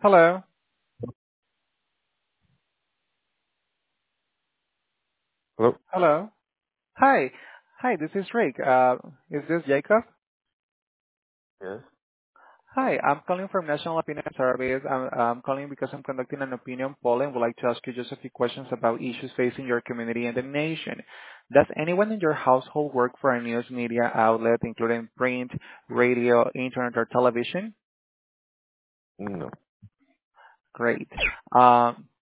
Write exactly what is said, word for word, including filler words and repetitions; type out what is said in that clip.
Hello. Hello? Hello. Hi. Hi, this is Rick. Uh, is this Jacob? Yes. Hi, I'm calling from National Opinion Surveys. I'm, I'm calling because I'm conducting an opinion poll and would like to ask you just a few questions about issues facing your community and the nation. Does anyone in your household work for a news media outlet, including print, radio, internet, or television? No. Great. Um,